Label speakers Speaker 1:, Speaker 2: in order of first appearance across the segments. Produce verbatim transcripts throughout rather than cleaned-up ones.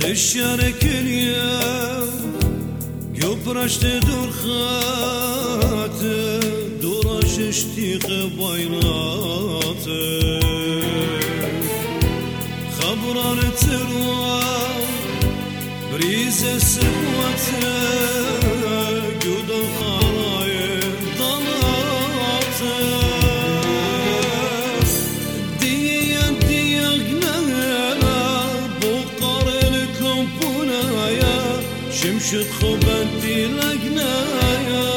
Speaker 1: الشارك اليوم قبرشت دور خاته دورش اشتيق بايناته خبران تروى بريز سبوته قد الخرايب ضلاته دي دي اغنانا بقر لكم بنايا شمشت خبنتي لقنايا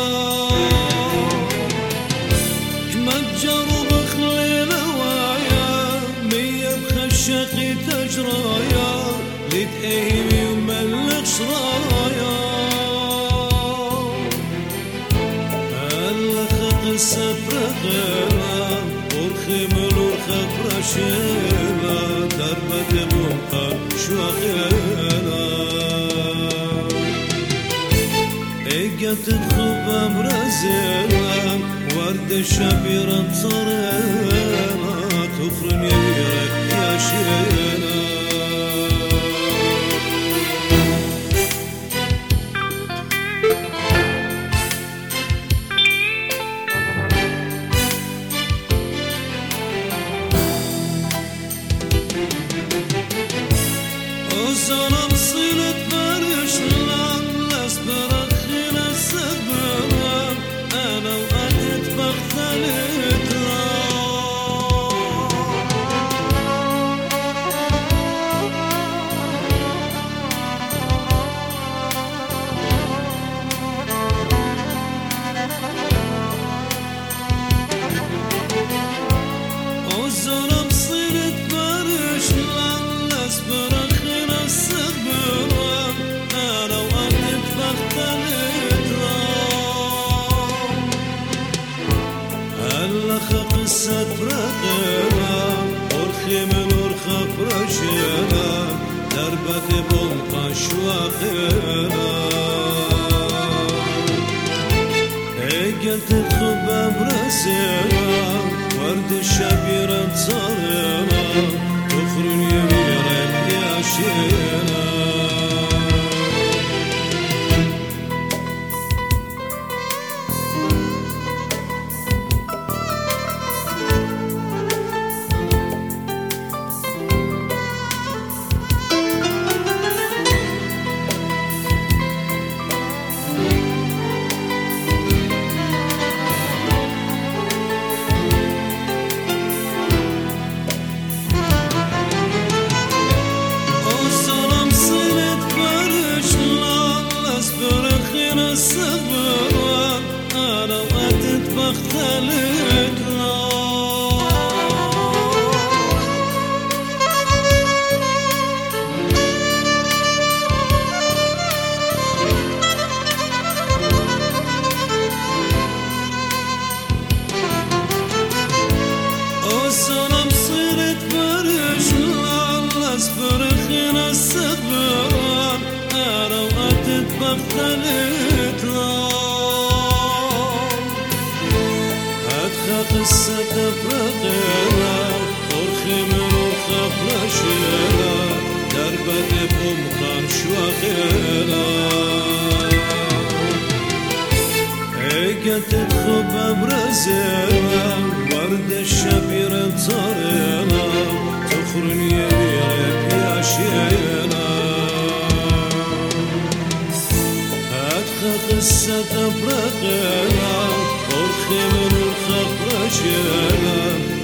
Speaker 1: كمتجر بخلي نوايا مية بخشقي تجرايا لتأهيمي وملك شرايا هلخ قصة برغلا ورخي ملوخة برشيلا دربة بمقر شواخيلا اجت تخبى برازيلا ورد الشبيرة تصريلا تخرم يميرك يا شيلا وزنم صلت برشلان لاسبرا خينا سبران انا وقتت بختلت وزنم صلت برشلان لاسبرا هلخ قصة برقلا ورخي من ورخة برشيلا دربة بمقى شواخيلا اجت تخبى براسيلا ورد الشبيرة تصاريلا تخرج يميرك يا شيلا الصبر أنا وقتت بختلت وصنم صرت برجلان لأصبر خينا الصبر أنا وقتت بختلت قصة برقلا ورخي من وخبر شيلا دربة بمقر شواخيلا اجت تخبى برازيلا ورد الشبيرة تصاريلا تخرن يميرك يا شيلا أدخى قصة برقلا ورخي من الخبر شيلا